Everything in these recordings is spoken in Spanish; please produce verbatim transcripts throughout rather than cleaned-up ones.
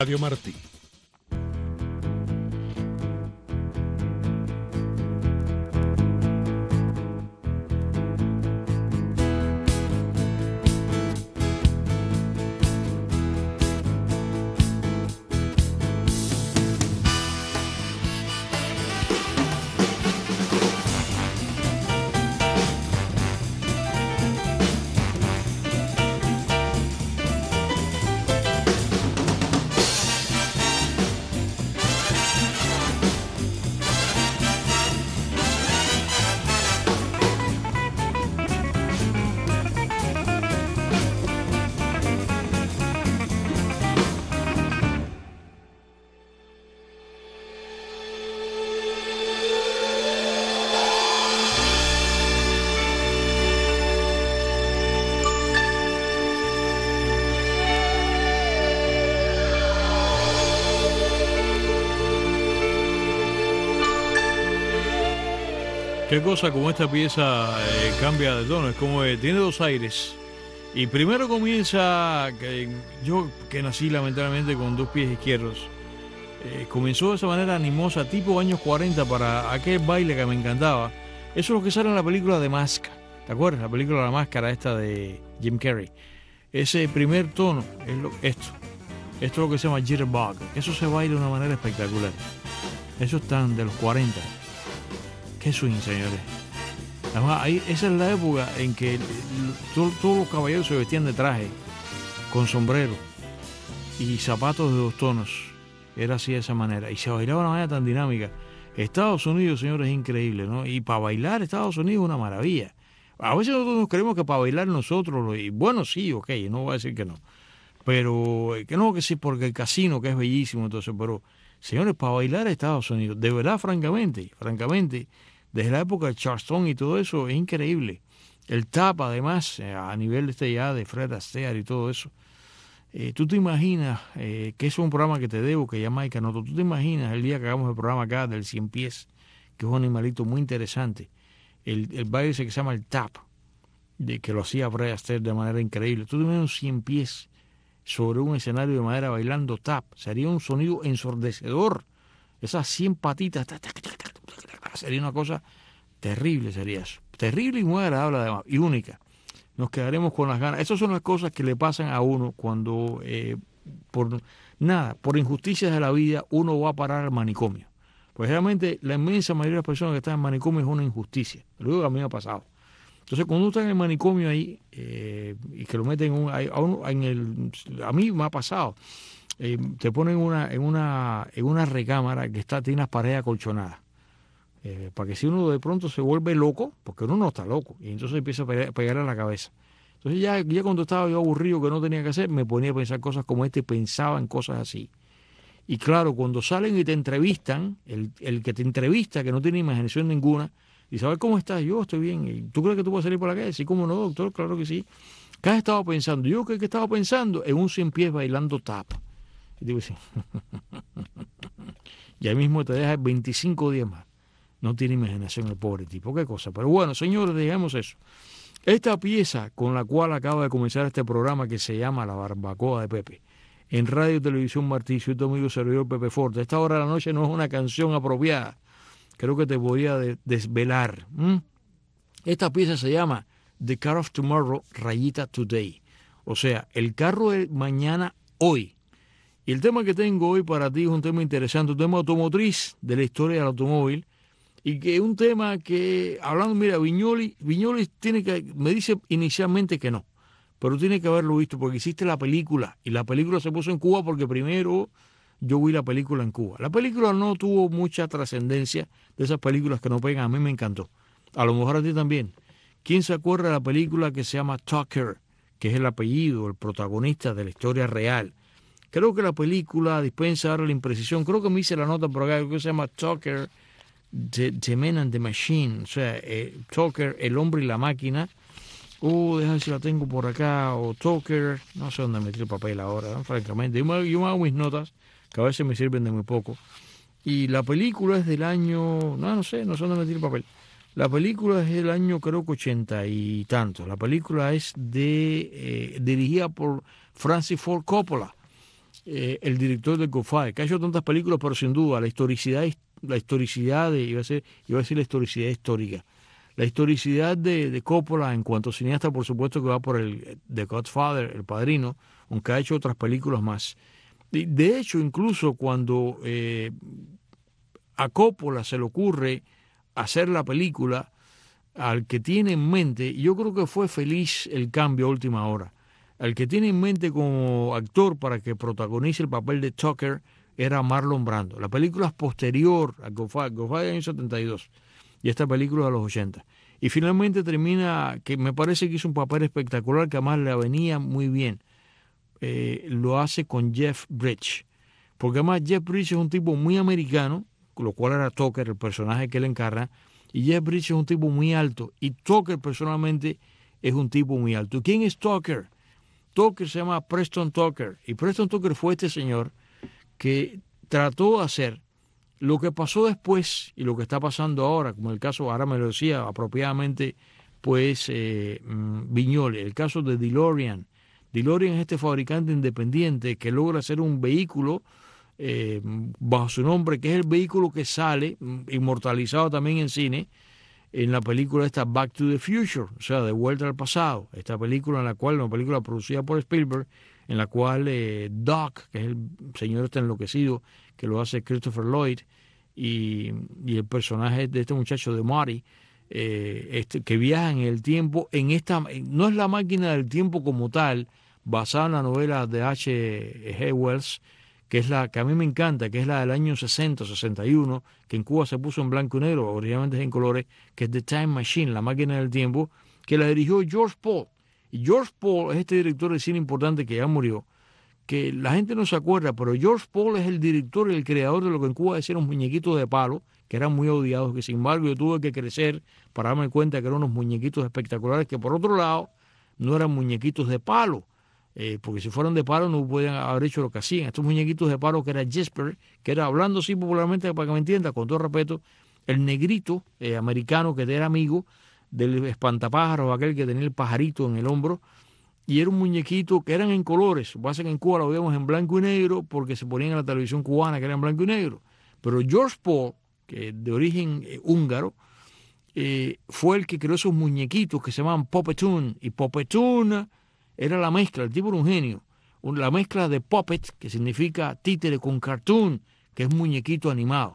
Radio Martí. Qué cosa como esta pieza eh, cambia de tono, es como eh, tiene dos aires. Y primero comienza, que yo que nací lamentablemente con dos pies izquierdos, eh, comenzó de esa manera animosa, tipo años cuarenta, para aquel baile que me encantaba. Eso es lo que sale en la película de Mask, ¿te acuerdas? La película La Máscara esta de Jim Carrey. Ese primer tono es lo, esto, esto es lo que se llama jitterbug. Eso se baila de una manera espectacular. Eso están de los cuarenta. Qué swing, señores. Además, ahí, esa es la época en que todos todo los caballeros se vestían de traje, con sombrero y zapatos de dos tonos. Era así de esa manera. Y se bailaba de una manera tan dinámica. Estados Unidos, señores, es increíble, ¿no? Y para bailar Estados Unidos es una maravilla. A veces nosotros nos creemos que para bailar nosotros, y bueno, sí, ok, no voy a decir que no. Pero, que no, que sí, porque el casino, que es bellísimo, entonces, pero, señores, para bailar Estados Unidos, de verdad, francamente, francamente, desde la época de Charleston y todo eso, es increíble. El tap, además, a nivel de este ya de Fred Astaire y todo eso. Eh, tú te imaginas, eh, que eso es un programa que te debo, que Jamaica Noto, tú te imaginas el día que hagamos el programa acá del cien pies, que es un animalito muy interesante, el, el baile ese que se llama el tap, de que lo hacía Fred Astaire de manera increíble. Tú te imaginas un cien pies sobre un escenario de madera bailando tap, sería un sonido ensordecedor. Esas cien patitas, sería una cosa terrible, sería eso. Terrible y muy agradable además, y única. Nos quedaremos con las ganas. Esas son las cosas que le pasan a uno cuando, eh, por nada, por injusticias de la vida, uno va a parar al manicomio. Pues realmente la inmensa mayoría de las personas que están en manicomio es una injusticia. Lo digo que a mí me ha pasado. Entonces, cuando uno está en el manicomio ahí, eh, y que lo meten en, un, a, uno, en el... A mí me ha pasado. Eh, te ponen una, en, una, en una recámara que está, tiene unas paredes acolchonadas. Eh, para que si uno de pronto se vuelve loco, porque uno no está loco, y entonces empieza a pegar, pegarle a la cabeza. Entonces ya, ya cuando estaba yo aburrido, que no tenía que hacer, me ponía a pensar cosas como este, pensaba en cosas así. Y claro, cuando salen y te entrevistan, el, el que te entrevista, que no tiene imaginación ninguna, dice, a ver, ¿cómo estás? Yo estoy bien. ¿Y tú crees que tú vas a salir por la calle? Sí, ¿cómo no, doctor? Claro que sí. ¿Qué has estado pensando? Yo, ¿qué, qué estaba pensando? En un cien pies bailando tap. Y digo, sí. Y ahí mismo te deja veinticinco días más. No tiene imaginación el pobre tipo, qué cosa. Pero bueno, señores, dejemos eso. Esta pieza con la cual acaba de comenzar este programa que se llama La Barbacoa de Pepe, en Radio y Televisión Martí, soy tu amigo servidor Pepe Forte. Esta hora de la noche no es una canción apropiada. Creo que te voy a de desvelar. ¿Mm? Esta pieza se llama The Car of Tomorrow, rayita Today. O sea, el carro de mañana, hoy. Y el tema que tengo hoy para ti es un tema interesante, un tema automotriz de la historia del automóvil. Y que es un tema que, hablando, mira, Viñoly, Viñoly tiene que, me dice inicialmente que no, pero tiene que haberlo visto porque hiciste la película, y la película se puso en Cuba porque primero yo vi la película en Cuba. La película no tuvo mucha trascendencia, de esas películas que no pegan, a mí me encantó. A lo mejor a ti también. ¿Quién se acuerda de la película que se llama Tucker, que es el apellido, el protagonista de la historia real? Creo que la película dispensa ahora la imprecisión, creo que me hice la nota por acá, creo que se llama Tucker, The, the Man and the Machine, o sea, eh, Tucker, el hombre y la máquina. Uh, déjame ver si la tengo por acá, o Tucker, no sé dónde metí el papel ahora, ¿no? Francamente. Yo me, yo me hago mis notas, que a veces me sirven de muy poco. Y la película es del año, no, no sé, no sé dónde metí el papel. La película es del año, creo que ochenta y tanto. La película es de eh, dirigida por Francis Ford Coppola. eh, el director de Godfather, que ha hecho tantas películas, pero sin duda la historicidad, la historicidad de, iba a decir, iba a decir la historicidad histórica, la historicidad de, de Coppola en cuanto a cineasta, por supuesto que va por el The Godfather, El Padrino, aunque ha hecho otras películas más. De, de hecho, incluso cuando eh, a Coppola se le ocurre hacer la película, al que tiene en mente, yo creo que fue feliz el cambio a última hora. Al que tiene en mente como actor para que protagonice el papel de Tucker era Marlon Brando. La película es posterior a Godfather, Godfather del año setenta y dos, y esta película de los ochenta. Y finalmente termina, que me parece que hizo un papel espectacular, que además le venía muy bien. Eh, lo hace con Jeff Bridges. Porque además Jeff Bridges es un tipo muy americano, lo cual era Tucker, el personaje que él encarna, y Jeff Bridges es un tipo muy alto, y Tucker personalmente es un tipo muy alto. ¿Quién es Tucker? Tucker se llama Preston Tucker, y Preston Tucker fue este señor que trató de hacer lo que pasó después y lo que está pasando ahora, como el caso, ahora me lo decía apropiadamente, pues eh, Viñoly, el caso de DeLorean. DeLorean es este fabricante independiente que logra hacer un vehículo eh, bajo su nombre, que es el vehículo que sale, inmortalizado también en cine, en la película esta Back to the Future, o sea, De Vuelta al Pasado. Esta película en la cual, una película producida por Spielberg, en la cual eh, Doc, que es el señor este enloquecido, que lo hace Christopher Lloyd, y, y el personaje de este muchacho de Marty, eh, este, que viaja en el tiempo, en esta, no es la máquina del tiempo como tal, basada en la novela de H G Wells, que es la que a mí me encanta, que es la del año sesenta, sesenta y uno, que en Cuba se puso en blanco y negro, originalmente es en colores, que es The Time Machine, la máquina del tiempo, que la dirigió George Paul. Y George Paul es este director de cine importante que ya murió, que la gente no se acuerda, pero George Paul es el director y el creador de lo que en Cuba decían los muñequitos de palo, que eran muy odiados, que sin embargo yo tuve que crecer para darme cuenta que eran unos muñequitos espectaculares, que por otro lado no eran muñequitos de palo, eh, porque si fueran de palo no podían haber hecho lo que hacían. Estos muñequitos de palo que era Jesper, que era, hablando así popularmente para que me entienda, con todo respeto, el negrito eh, americano que era amigo del espantapájaros, aquel que tenía el pajarito en el hombro, y era un muñequito que eran en colores. Pasa que en Cuba lo veíamos en blanco y negro porque se ponían en la televisión cubana que era en blanco y negro. Pero George Paul, que de origen eh, húngaro, eh, fue el que creó esos muñequitos que se llamaban Puppetoon. Y Puppetoon era la mezcla, el tipo era un genio, la mezcla de puppet, que significa títere, con cartoon, que es muñequito animado.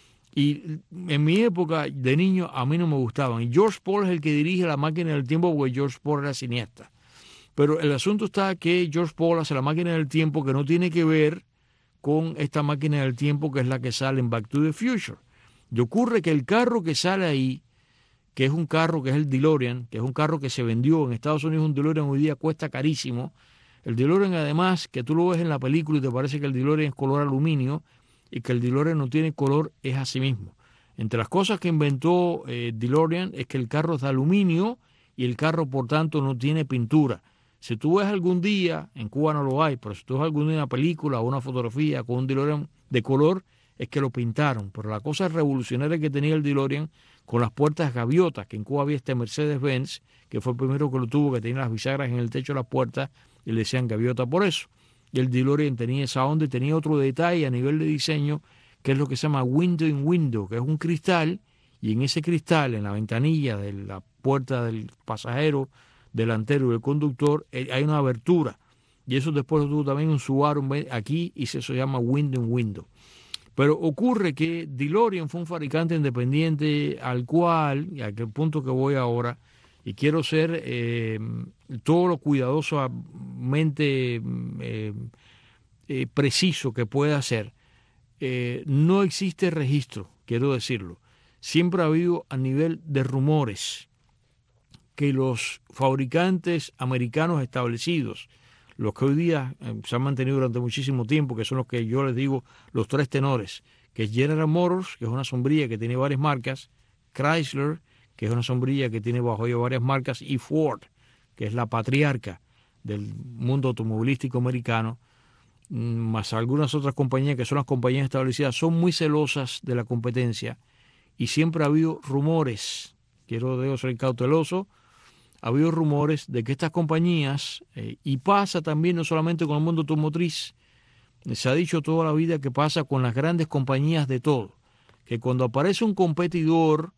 Y en mi época de niño a mí no me gustaban. Y George Paul es el que dirige La Máquina del Tiempo porque George Paul era cineasta. Pero el asunto está que George Paul hace La Máquina del Tiempo que no tiene que ver con esta máquina del tiempo que es la que sale en Back to the Future. Y ocurre que el carro que sale ahí, que es un carro que es el DeLorean, que es un carro que se vendió en Estados Unidos, un DeLorean hoy día cuesta carísimo. El DeLorean además, que tú lo ves en la película y te parece que el DeLorean es color aluminio y que el DeLorean no tiene color, es así mismo. Entre las cosas que inventó eh, DeLorean es que el carro es de aluminio y el carro por tanto no tiene pintura. Si tú ves algún día, en Cuba no lo hay, pero si tú ves algún día una película o una fotografía con un DeLorean de color, es que lo pintaron. Pero la cosa revolucionaria que tenía el DeLorean con las puertas gaviotas, que en Cuba había este Mercedes-Benz, que fue el primero que lo tuvo, que tenía las bisagras en el techo de las puertas, y le decían gaviota por eso. Y el DeLorean tenía esa onda y tenía otro detalle a nivel de diseño, que es lo que se llama window in window, que es un cristal, y en ese cristal, en la ventanilla de la puerta del pasajero, delantero del conductor, hay una abertura. Y eso después lo tuvo también un Subaru aquí, y eso se llama window in window. Pero ocurre que DeLorean fue un fabricante independiente al cual, y a aquel punto que voy ahora, y quiero ser eh, todo lo cuidadosamente eh, eh, preciso que pueda ser, eh, no existe registro, quiero decirlo. Siempre ha habido a nivel de rumores que los fabricantes americanos establecidos, los que hoy día eh, se han mantenido durante muchísimo tiempo, que son los que yo les digo los tres tenores, que es General Motors, que es una sombrilla que tiene varias marcas, Chrysler, que es una sombrilla que tiene bajo ello varias marcas, y Ford, que es la patriarca del mundo automovilístico americano, más algunas otras compañías que son las compañías establecidas, son muy celosas de la competencia y siempre ha habido rumores, quiero debo ser cauteloso, ha habido rumores de que estas compañías, eh, y pasa también no solamente con el mundo automotriz, se ha dicho toda la vida que pasa con las grandes compañías de todo, que cuando aparece un competidor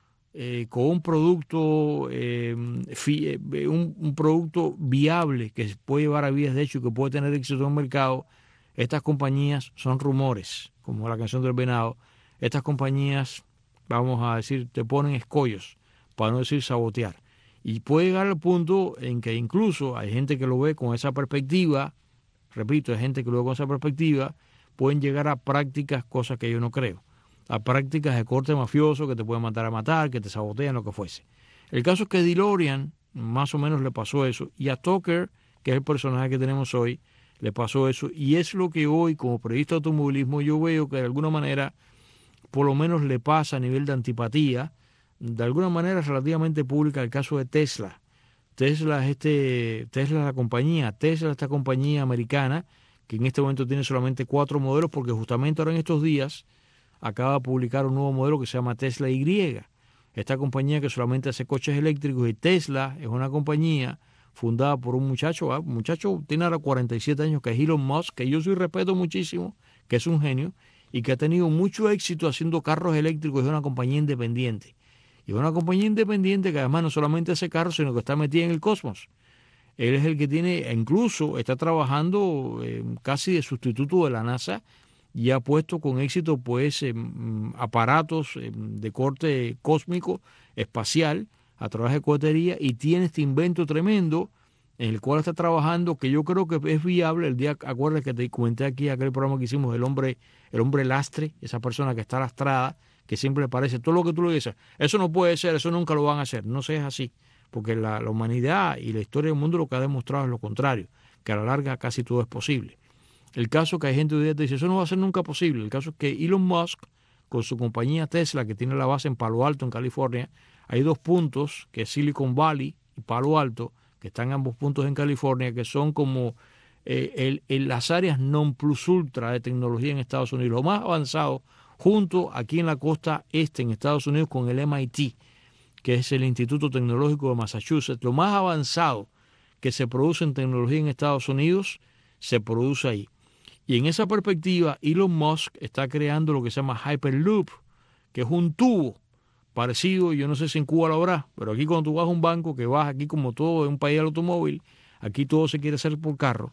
eh, con un producto, eh, fi, eh, un, un producto viable que puede llevar a vías de hecho y que puede tener éxito en el mercado, estas compañías son rumores, como la canción del venado. Estas compañías, vamos a decir, te ponen escollos, para no decir sabotear. Y puede llegar al punto en que incluso hay gente que lo ve con esa perspectiva, repito, hay gente que lo ve con esa perspectiva, pueden llegar a prácticas, cosas que yo no creo, a prácticas de corte mafioso que te pueden mandar a matar, que te sabotean, lo que fuese. El caso es que DeLorean más o menos le pasó eso, y a Tucker, que es el personaje que tenemos hoy, le pasó eso, y es lo que hoy como periodista de automovilismo yo veo que de alguna manera por lo menos le pasa a nivel de antipatía, de alguna manera relativamente pública, el caso de Tesla. Tesla es este, Tesla es la compañía, Tesla es esta compañía americana que en este momento tiene solamente cuatro modelos porque justamente ahora en estos días acaba de publicar un nuevo modelo que se llama Tesla Y. Esta compañía que solamente hace coches eléctricos, y Tesla es una compañía fundada por un muchacho, un muchacho tiene ahora cuarenta y siete años, que es Elon Musk, que yo sí respeto muchísimo, que es un genio y que ha tenido mucho éxito haciendo carros eléctricos. Es una compañía independiente. Y es una compañía independiente que además no solamente hace carros, sino que está metida en el cosmos. Él es el que tiene, incluso está trabajando eh, casi de sustituto de la NASA, y ha puesto con éxito pues eh, aparatos eh, de corte cósmico, espacial, a través de cohetería, y tiene este invento tremendo en el cual está trabajando, que yo creo que es viable. El día, acuerdas que te comenté aquí aquel programa que hicimos, el hombre, el hombre lastre, esa persona que está lastrada, que siempre le parece todo lo que tú le dices, eso no puede ser, eso nunca lo van a hacer. No sé, es así, porque la, la humanidad y la historia del mundo lo que ha demostrado es lo contrario, que a la larga casi todo es posible. El caso que hay gente hoy día que dice, eso no va a ser nunca posible. El caso es que Elon Musk, con su compañía Tesla, que tiene la base en Palo Alto, en California, hay dos puntos, que es Silicon Valley y Palo Alto, que están ambos puntos en California, que son como eh, el, el, las áreas non plus ultra de tecnología en Estados Unidos, lo más avanzado, junto aquí en la costa este en Estados Unidos con el M I T, que es el Instituto Tecnológico de Massachusetts. Lo más avanzado que se produce en tecnología en Estados Unidos se produce ahí. Y en esa perspectiva, Elon Musk está creando lo que se llama Hyperloop, que es un tubo parecido, yo no sé si en Cuba lo habrá, pero aquí cuando tú vas a un banco, que vas aquí como todo en un país del automóvil, aquí todo se quiere hacer por carro.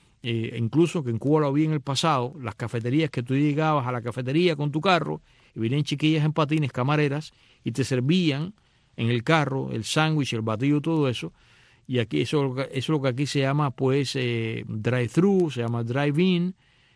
Eh, incluso que en Cuba lo había en el pasado, las cafeterías, que tú llegabas a la cafetería con tu carro y venían chiquillas en patines, camareras, y te servían en el carro el sándwich, el batido, todo eso. Y aquí eso, eso es lo que aquí se llama pues eh, drive-thru, se llama drive-in,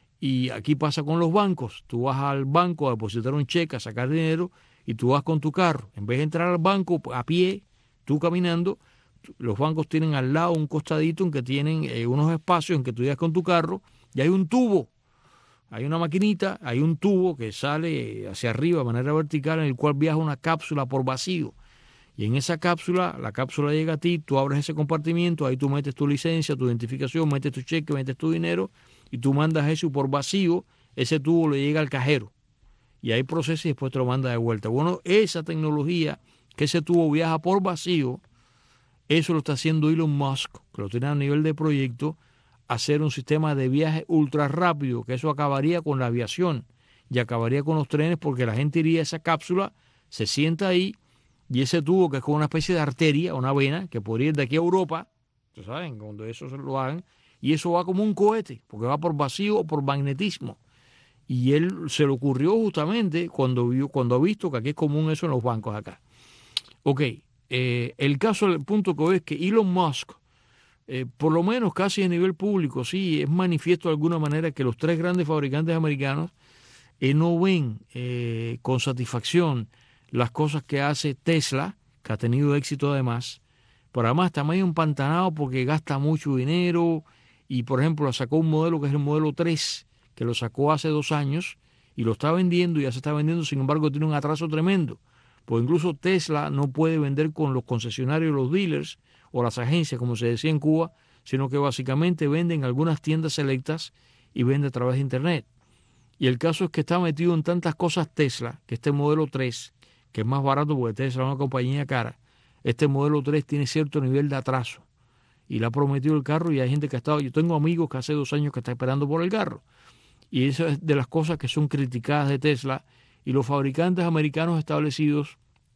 y aquí pasa con los bancos. Tú vas al banco a depositar un cheque, a sacar dinero, y tú vas con tu carro. En vez de entrar al banco a pie, tú caminando, los bancos tienen al lado un costadito en que tienen eh, unos espacios en que tú llegas con tu carro y hay un tubo, hay una maquinita, hay un tubo que sale hacia arriba de manera vertical, en el cual viaja una cápsula por vacío. Y en esa cápsula, la cápsula llega a ti, tú abres ese compartimiento, ahí tú metes tu licencia, tu identificación, metes tu cheque, metes tu dinero y tú mandas eso por vacío, ese tubo le llega al cajero. Y ahí procesa y después te lo manda de vuelta. Bueno, esa tecnología, que ese tubo viaja por vacío, eso lo está haciendo Elon Musk, que lo tiene a nivel de proyecto, hacer un sistema de viaje ultra rápido, que eso acabaría con la aviación y acabaría con los trenes, porque la gente iría a esa cápsula, se sienta ahí, y ese tubo, que es como una especie de arteria, una vena, que podría ir de aquí a Europa, ¿tú saben? Cuando eso se lo hagan, y eso va como un cohete, porque va por vacío o por magnetismo. Y él se le ocurrió justamente cuando, vio, cuando ha visto que aquí es común eso en los bancos acá. Ok, eh, el caso, el punto que veo es que Elon Musk, eh, por lo menos casi a nivel público, sí, es manifiesto de alguna manera que los tres grandes fabricantes americanos eh, no ven eh, con satisfacción las cosas que hace Tesla, que ha tenido éxito además, pero además está medio empantanado porque gasta mucho dinero y, por ejemplo, sacó un modelo que es el modelo tres, que lo sacó hace dos años y lo está vendiendo y ya se está vendiendo, sin embargo tiene un atraso tremendo, pues incluso Tesla no puede vender con los concesionarios, los dealers o las agencias, como se decía en Cuba, sino que básicamente vende en algunas tiendas selectas y vende a través de internet. Y el caso es que está metido en tantas cosas Tesla, que este modelo tres, que es más barato porque Tesla es una compañía cara, este modelo tres tiene cierto nivel de atraso y le ha prometido el carro y hay gente que ha estado, yo tengo amigos que hace dos años que están esperando por el carro. Y eso es de las cosas que son criticadas de Tesla. Y los fabricantes americanos establecidos,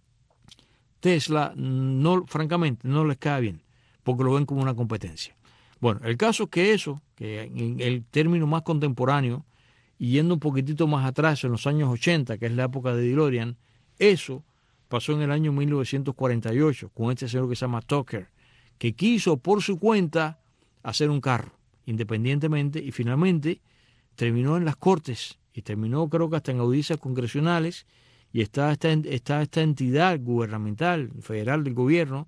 Tesla, no, francamente, no les cae bien, porque lo ven como una competencia. Bueno, el caso es que eso, que en el término más contemporáneo, y yendo un poquitito más atrás, en los años ochenta, que es la época de DeLorean, eso pasó en el año mil novecientos cuarenta y ocho, con este señor que se llama Tucker, que quiso por su cuenta hacer un carro, independientemente, y finalmente terminó en las cortes, y terminó creo que hasta en audiencias congresionales, y está esta, está esta entidad gubernamental, federal del gobierno,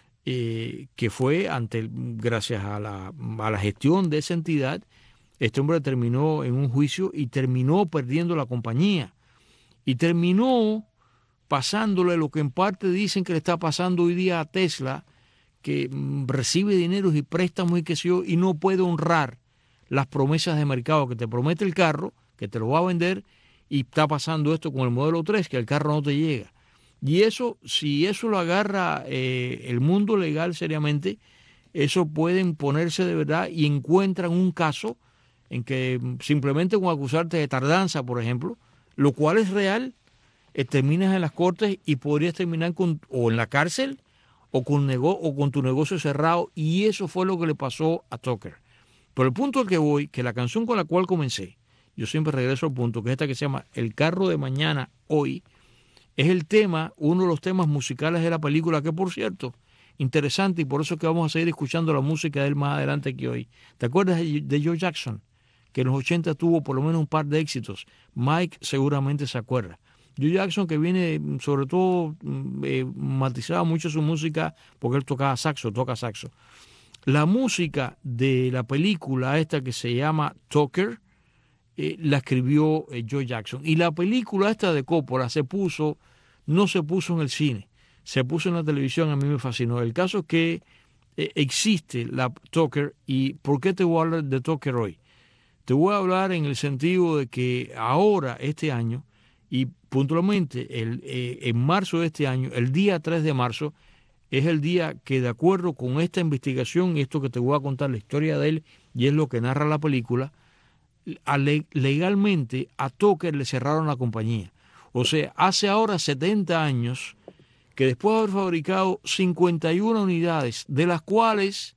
eh, que fue, ante gracias a la, a la gestión de esa entidad, este hombre terminó en un juicio y terminó perdiendo la compañía, y terminó pasándole lo que en parte dicen que le está pasando hoy día a Tesla, que recibe dineros y préstamos y qué sé yo, y no puede honrar las promesas de mercado, que te promete el carro, que te lo va a vender, y está pasando esto con el modelo tres, que el carro no te llega. Y eso, si eso lo agarra eh, el mundo legal seriamente, eso pueden ponerse de verdad y encuentran un caso en que simplemente con acusarte de tardanza, por ejemplo, lo cual es real, eh, terminas en las cortes y podrías terminar con, o en la cárcel o con, nego, o con tu negocio cerrado, y eso fue lo que le pasó a Tucker. Pero el punto al que voy, que la canción con la cual comencé, yo siempre regreso al punto, que es esta que se llama El carro de mañana hoy, es el tema, uno de los temas musicales de la película, que por cierto, interesante, y por eso es que vamos a seguir escuchando la música de él más adelante que hoy. ¿Te acuerdas de Joe Jackson? Que en los ochenta tuvo por lo menos un par de éxitos. Mike seguramente se acuerda. Joe Jackson, que viene, sobre todo, eh, matizaba mucho su música porque él tocaba saxo, toca saxo. La música de la película esta que se llama Tucker, eh, la escribió eh, Joe Jackson. Y la película esta de Coppola se puso, no se puso en el cine, se puso en la televisión, a mí me fascinó. El caso es que eh, existe la Tucker. ¿Y por qué te voy a hablar de Tucker hoy? Te voy a hablar en el sentido de que ahora, este año, y puntualmente el, eh, en marzo de este año, el día tres de marzo, es el día que, de acuerdo con esta investigación y esto que te voy a contar la historia de él, y es lo que narra la película, a le, legalmente a Tucker le cerraron la compañía. O sea, hace ahora setenta años que después de haber fabricado cincuenta y una unidades, de las cuales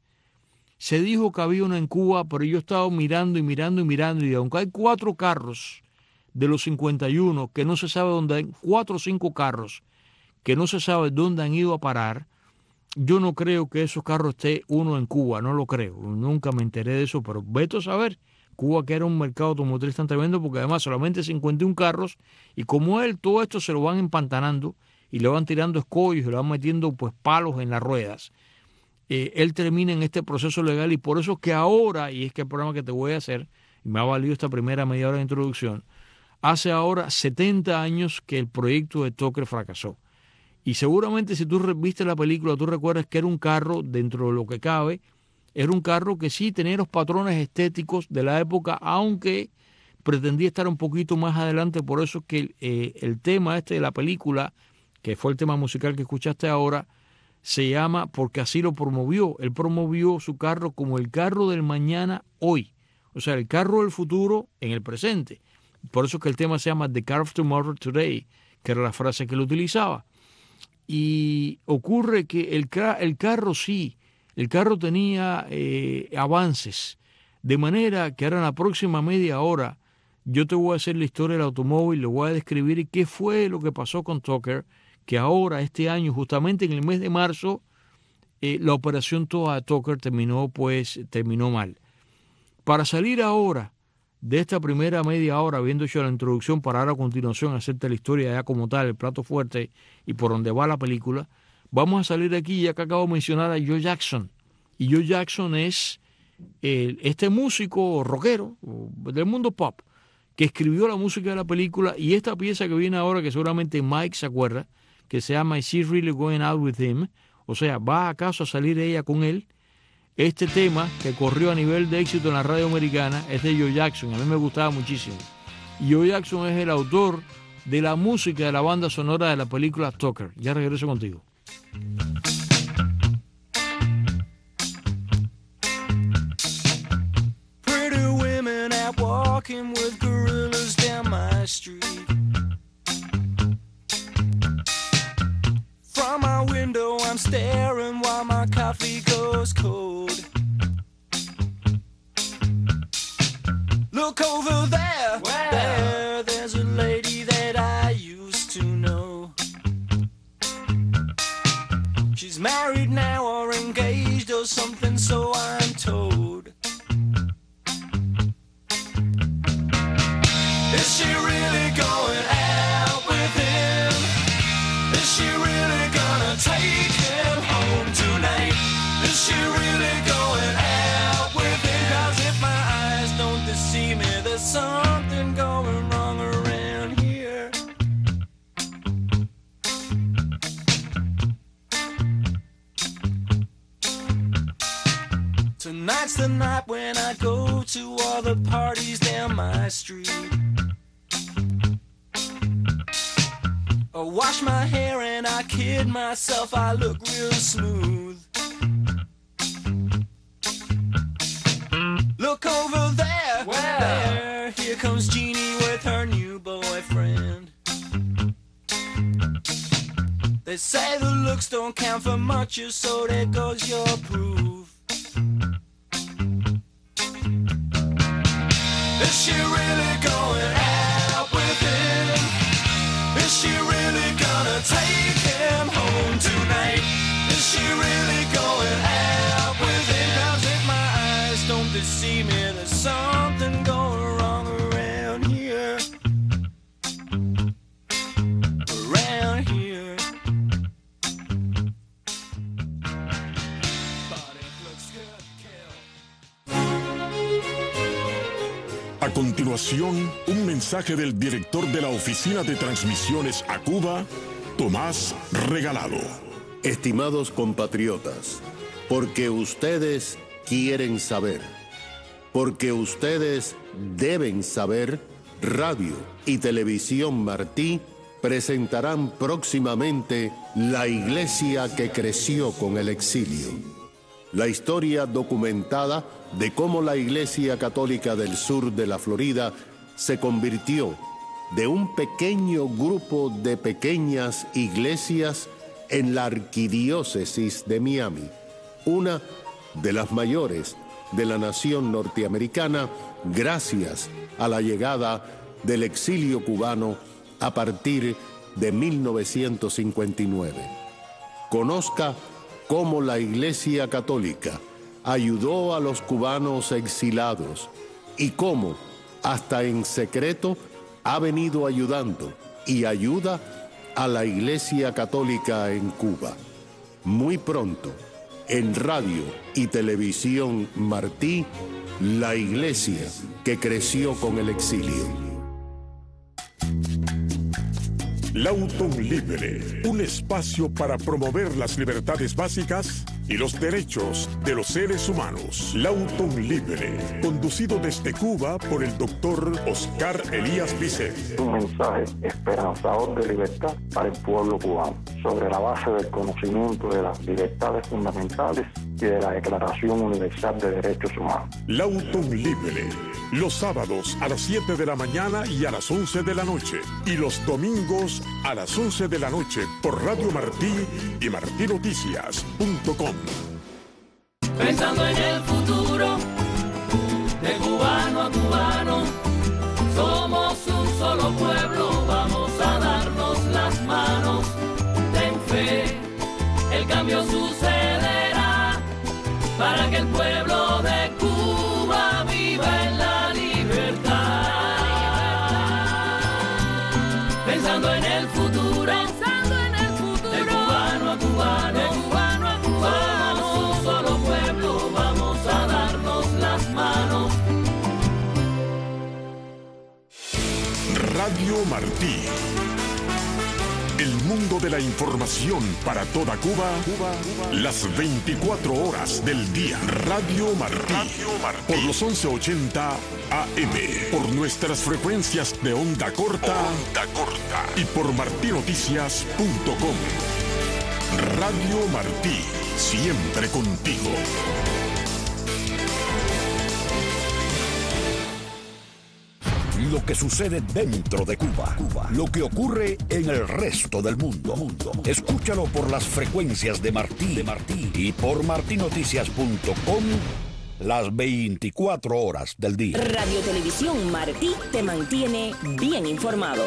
se dijo que había una en Cuba, pero yo he estado mirando y mirando y mirando, y aunque hay cuatro carros de los cincuenta y uno que no se sabe dónde hay, cuatro o cinco carros que no se sabe dónde han ido a parar, yo no creo que esos carros esté uno en Cuba, no lo creo, nunca me enteré de eso, pero vete a saber. Cuba, que era un mercado automotriz tan tremendo, porque además solamente cincuenta y un carros, y como él, todo esto se lo van empantanando y le van tirando escollos y le van metiendo pues palos en las ruedas. Eh, él termina en este proceso legal, y por eso es que ahora, y es que el programa que te voy a hacer, y me ha valido esta primera media hora de introducción, hace ahora setenta años que el proyecto de Tucker fracasó. Y seguramente si tú viste la película, tú recuerdas que era un carro, dentro de lo que cabe, era un carro que sí tenía los patrones estéticos de la época, aunque pretendía estar un poquito más adelante. Por eso es que eh, el tema este de la película, que fue el tema musical que escuchaste ahora, se llama porque así lo promovió. Él promovió su carro como el carro del mañana hoy. O sea, el carro del futuro en el presente. Por eso es que el tema se llama The Car of Tomorrow Today, que era la frase que él utilizaba. Y ocurre que el, el carro sí, el carro tenía eh, avances, de manera que ahora en la próxima media hora yo te voy a hacer la historia del automóvil, le voy a describir qué fue lo que pasó con Tucker, que ahora, este año, justamente en el mes de marzo, eh, la operación toda de Tucker terminó, pues, terminó mal. Para salir ahora de esta primera media hora, habiendo hecho la introducción, para ahora a continuación hacerte la historia ya como tal, el plato fuerte y por donde va la película, vamos a salir de aquí, ya que acabo de mencionar a Joe Jackson. Y Joe Jackson es eh, este músico rockero del mundo pop, que escribió la música de la película, y esta pieza que viene ahora, que seguramente Mike se acuerda, que se llama Is She Really Going Out With Him? O sea, ¿va acaso a salir ella con él? Este tema, que corrió a nivel de éxito en la radio americana, es de Joe Jackson. A mí me gustaba muchísimo. Y Joe Jackson es el autor de la música de la banda sonora de la película Tucker. Ya regreso contigo. Pretty women out walking with street. From my window I'm staring while my coffee goes cold. Look over there, wow. there, there's a lady that I used to know. She's married now or engaged or something, so I'm told. Is she really going out with him? Is she really gonna take him home tonight? Is she really going out with him? 'Cause if my eyes don't deceive me, there's something going wrong around here. Tonight's the night when I go to all the parties down my street. I wash my hair and I kid myself, I look real smooth. Look over there, wow. there, here comes Jeannie with her new boyfriend. They say the looks don't count for much, so there goes your proof. Is she really going out with him? Is she really gonna take him home tonight? Is she really going out with him? 'Cause if my eyes don't deceive me, there's something going wrong around here. Around here. Body looks good, kill. A continuación, un mensaje del director de la Oficina de Transmisiones a Cuba, Tomás Regalado. Estimados compatriotas, porque ustedes quieren saber, porque ustedes deben saber, Radio y Televisión Martí presentarán próximamente La Iglesia que creció con el exilio. La historia documentada de cómo la Iglesia Católica del sur de la Florida se convirtió de un pequeño grupo de pequeñas iglesias en la arquidiócesis de Miami, una de las mayores de la nación norteamericana, gracias a la llegada del exilio cubano a partir de mil novecientos cincuenta y nueve. Conozca cómo la Iglesia Católica ayudó a los cubanos exilados y cómo, hasta en secreto, ha venido ayudando y ayuda a la Iglesia Católica en Cuba. Muy pronto, en Radio y Televisión Martí, La Iglesia que creció con el exilio. Lauton Libre, un espacio para promover las libertades básicas y los derechos de los seres humanos. Lauton Libre, conducido desde Cuba por el doctor Oscar Elías Bisset. Un mensaje esperanzador de libertad para el pueblo cubano, sobre la base del conocimiento de las libertades fundamentales y de la Declaración Universal de Derechos Humanos. Lauton Libre, los sábados a las siete de la mañana y a las once de la noche, y los domingos a las once de la noche por Radio Martí y martí noticias punto com. Pensando en el futuro, de cubano a cubano, somos un solo pueblo, vamos a darnos las manos. Ten fe, el cambio sucederá, para que el pueblo de Cuba viva en la libertad. Pensando en el futuro, pensando en el futuro, de cubano a cubano, de cubano a cubano, somos un solo pueblo, vamos a darnos las manos. Radio Martí. El mundo de la información para toda Cuba, Cuba, Cuba, las veinticuatro horas del día. Radio Martí, Radio Martí. Por los once ochenta A M, por nuestras frecuencias de onda corta, onda corta y por martí noticias punto com. Radio Martí, siempre contigo. lo que sucede dentro de Cuba, Cuba, lo que ocurre en el resto del mundo. mundo. Escúchalo por las frecuencias de Martí, de Martí y por martí noticias punto com las veinticuatro horas del día. Radio Televisión Martí te mantiene bien informado.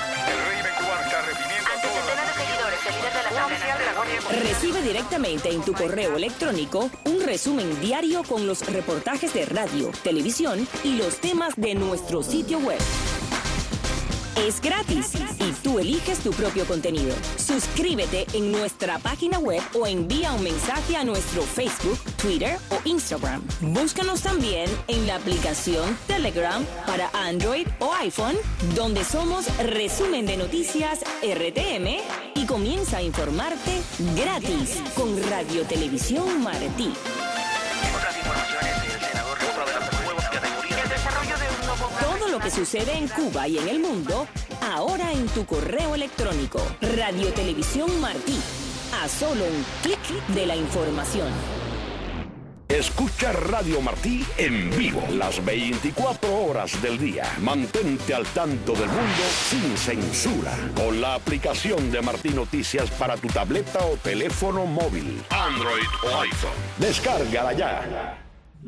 Recibe directamente en tu correo electrónico un resumen diario con los reportajes de radio, televisión y los temas de nuestro sitio web. Es gratis y tú eliges tu propio contenido. Suscríbete en nuestra página web o envía un mensaje a nuestro Facebook, Twitter o Instagram. Búscanos también en la aplicación Telegram para Android o iPhone, donde somos Resumen de Noticias R T M y comienza a informarte gratis con Radio Televisión Martí. Otras informaciones, el senador reprueba las nuevas categorías. El desarrollo de un nuevo... Todo lo que sucede en Cuba y en el mundo, ahora en tu correo electrónico. Radio Televisión Martí. A solo un clic de la información. Escucha Radio Martí en vivo las veinticuatro horas del día. Mantente al tanto del mundo sin censura con la aplicación de Martí Noticias para tu tableta o teléfono móvil, Android o iPhone. Descárgala ya.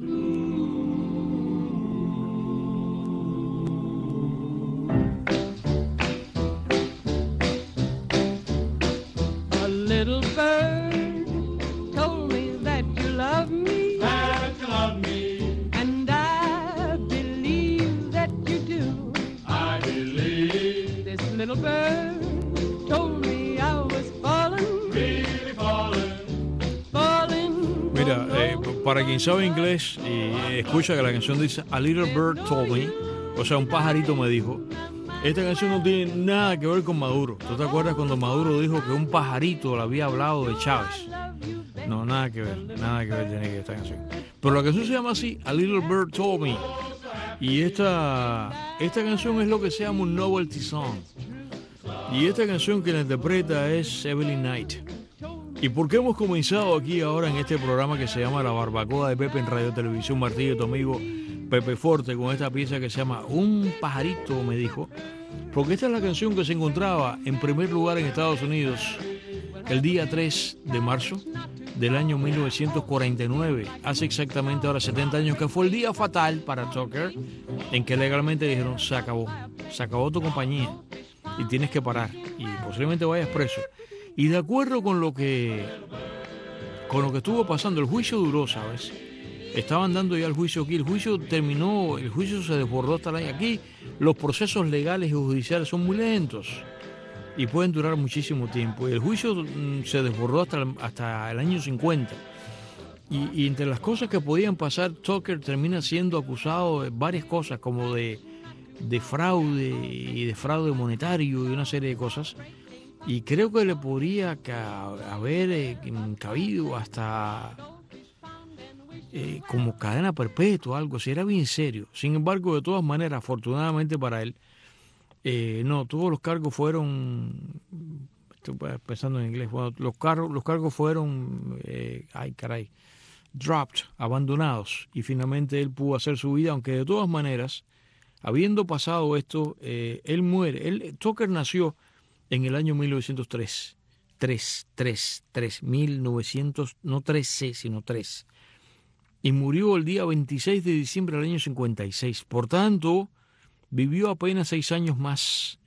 A little bird told me that you love me, that you love me, and I believe that you do. I believe. This little bird told me I was falling, really falling, falling. Mira, eh, para quien sabe inglés y escucha que la canción dice A Little Bird Told Me, o sea, un pajarito me dijo. Esta canción no tiene nada que ver con Maduro. ¿Tú te acuerdas cuando Maduro dijo que un pajarito le había hablado de Chávez? No, nada que ver, nada que ver tiene que ver esta canción. Pero la canción se llama así, A Little Bird Told Me. Y esta, esta canción es lo que se llama un novelty song. Y esta canción que la interpreta es Evelyn Knight. ¿Y por qué hemos comenzado aquí ahora en este programa que se llama La Barbacoa de Pepe en Radio Televisión Martí, de tu amigo Pepe Forte, con esta pieza que se llama Un pajarito me dijo? Porque esta es la canción que se encontraba en primer lugar en Estados Unidos el día tres de marzo del año mil novecientos cuarenta y nueve, hace exactamente ahora setenta años, que fue el día fatal para Tucker, en que legalmente dijeron, se acabó, se acabó tu compañía y tienes que parar y posiblemente vayas preso. Y de acuerdo con lo que con lo que estuvo pasando, el juicio duró, ¿sabes? Estaban dando ya el juicio aquí, el juicio terminó, el juicio se desbordó hasta la... Aquí los procesos legales y judiciales son muy lentos y pueden durar muchísimo tiempo. Y el juicio mm, se desbordó hasta el, hasta el año cincuenta. Y, y entre las cosas que podían pasar, Tucker termina siendo acusado de varias cosas, como de, de fraude y de fraude monetario y una serie de cosas. Y creo que le podría ca- haber eh, cabido hasta eh, como cadena perpetua, algo así, era bien serio. Sin embargo, de todas maneras, afortunadamente para él, eh, no, todos los cargos fueron, estoy pensando en inglés, bueno, los, cargos, los cargos fueron, eh, ay caray, dropped, abandonados, y finalmente él pudo hacer su vida, aunque de todas maneras, habiendo pasado esto, eh, él muere. Él, Tucker nació en el año mil novecientos tres, tres, tres, tres, mil novecientos, no trece, sino tres. Y murió el día veintiséis de diciembre del año cincuenta y seis. Por tanto, vivió apenas seis años más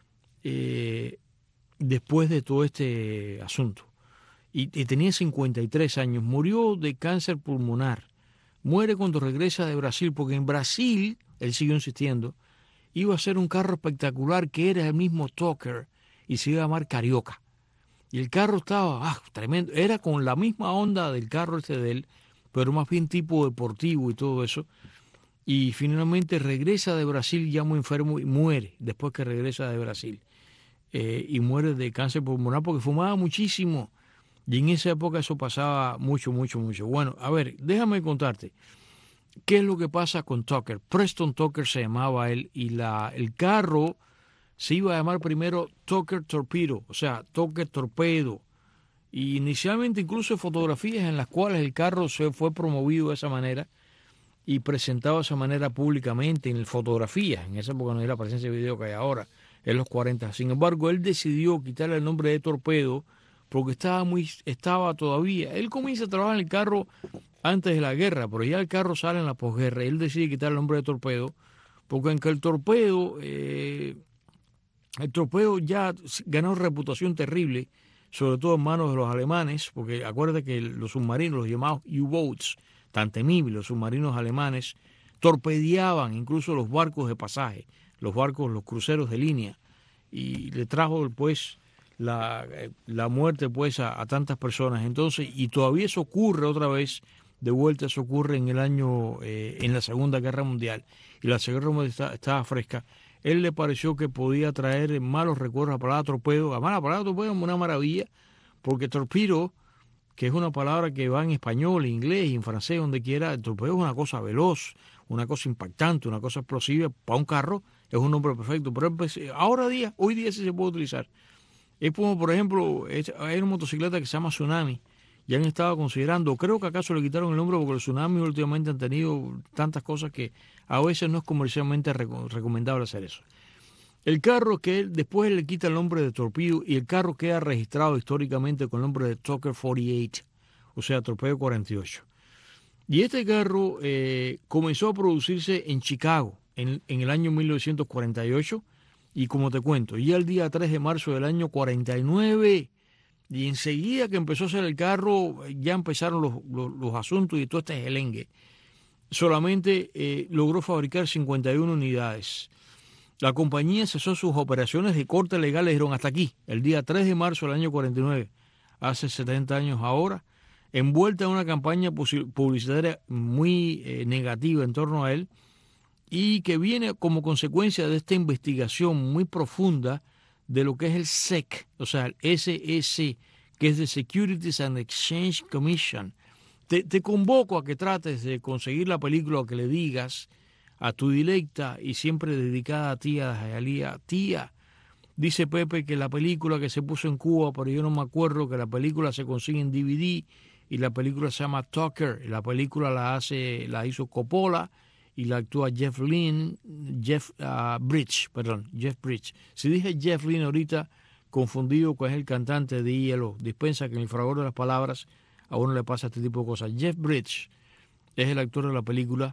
eh, después de todo este asunto. Y, y tenía cincuenta y tres años. Murió de cáncer pulmonar. Muere cuando regresa de Brasil, porque en Brasil, él siguió insistiendo, iba a ser un carro espectacular que era el mismo Tucker y se iba a llamar Carioca. Y el carro estaba ah, tremendo. Era con la misma onda del carro este de él, pero más bien tipo deportivo y todo eso. Y finalmente regresa de Brasil ya muy enfermo y muere después que regresa de Brasil. Eh, y muere de cáncer pulmonar porque fumaba muchísimo. Y en esa época eso pasaba mucho, mucho, mucho. Bueno, a ver, déjame contarte. ¿Qué es lo que pasa con Tucker? Preston Tucker se llamaba él y la, el carro se iba a llamar primero Tucker Torpedo, o sea, Tucker Torpedo. Y inicialmente incluso fotografías en las cuales el carro se fue promovido de esa manera. y presentado de esa manera públicamente en fotografías. En esa época no era la presencia de video que hay ahora, en los cuarenta. Sin embargo, él decidió quitarle el nombre de Torpedo porque estaba muy, estaba todavía. Él comienza a trabajar en el carro antes de la guerra, pero ya el carro sale en la posguerra. Él decide quitar el nombre de Torpedo porque aunque el torpedo, eh, el torpedo ya ganó reputación terrible, sobre todo en manos de los alemanes, porque acuérdate que los submarinos, los llamados U-boats, tan temibles, los submarinos alemanes, torpedeaban incluso los barcos de pasaje, los barcos, los cruceros de línea, y le trajo pues la, la muerte pues a, a tantas personas. Entonces, y todavía eso ocurre otra vez, de vuelta eso ocurre en el año, eh, en la Segunda Guerra Mundial, y la Segunda Guerra Mundial está, estaba fresca. Él le pareció que podía traer malos recuerdos a la palabra torpedo. Además, la palabra torpedo es una maravilla, porque torpedo, que es una palabra que va en español, en inglés y en francés, donde quiera, el torpedo es una cosa veloz, una cosa impactante, una cosa explosiva. Para un carro es un nombre perfecto, pero ahora día, hoy día sí se puede utilizar. Es como, por ejemplo, es, hay una motocicleta que se llama Tsunami, y han estado considerando, creo que acaso le quitaron el nombre porque los tsunamis últimamente han tenido tantas cosas que a veces no es comercialmente recomendable hacer eso. El carro que él, después le quita el nombre de Torpedo y el carro queda registrado históricamente con el nombre de Tucker cuarenta y ocho, o sea, Torpedo cuarenta y ocho. Y este carro eh, comenzó a producirse en Chicago en, en el año mil novecientos cuarenta y ocho, y como te cuento, ya el día tres de marzo del año cuarenta y nueve, y enseguida que empezó a hacer el carro, ya empezaron los, los, los asuntos y todo este gelengue. Solamente eh, logró fabricar cincuenta y una unidades. La compañía cesó sus operaciones de corte legal, le dijeron hasta aquí, el día tres de marzo del año cuarenta y nueve, hace setenta años ahora, envuelta en una campaña publicitaria muy eh, negativa en torno a él, y que viene como consecuencia de esta investigación muy profunda de lo que es el S E C, o sea, el S E C, que es the Securities and Exchange Commission. Te, te convoco a que trates de conseguir la película, que le digas a tu directa y siempre dedicada a tía Jayalía, tía, dice Pepe que la película que se puso en Cuba, pero yo no me acuerdo, que la película se consigue en D V D y la película se llama Tucker. La película la hace, la hizo Coppola y la actúa Jeff Lynne, Jeff uh, Bridge, perdón, Jeff Bridge. Si dije Jeff Lynne ahorita, confundido con el cantante de I L O, dispensa que en el fragor de las palabras a uno le pasa este tipo de cosas. Jeff Bridge es el actor de la película.